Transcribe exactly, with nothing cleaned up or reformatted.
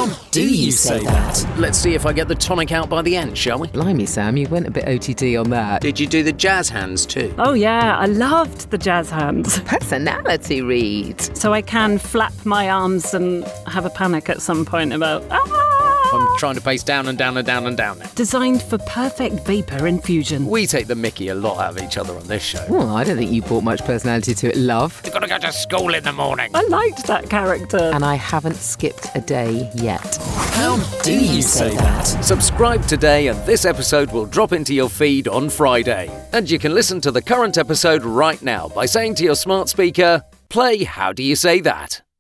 How do you say that? Let's see if I get the tonic out by the end, shall we? Blimey, Sam, you went a bit O T D on that. Did you do the jazz hands too? Oh yeah, I loved the jazz hands. Personality read. So I can flap my arms and have a panic at some point about, ah! I'm trying to pace down and down and down and down now. Designed for perfect vapour infusion. We take the mickey a lot out of each other on this show. Well, I don't think you brought much personality to it, love. You've got to go to school in the morning. I liked that character. And I haven't skipped a day yet. How do you say that? Subscribe today and this episode will drop into your feed on Friday. And you can listen to the current episode right now by saying to your smart speaker, play How Do You Say That?